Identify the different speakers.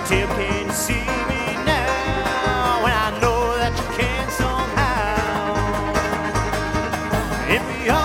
Speaker 1: Tim, can you see me now? And I know that you can somehow. If we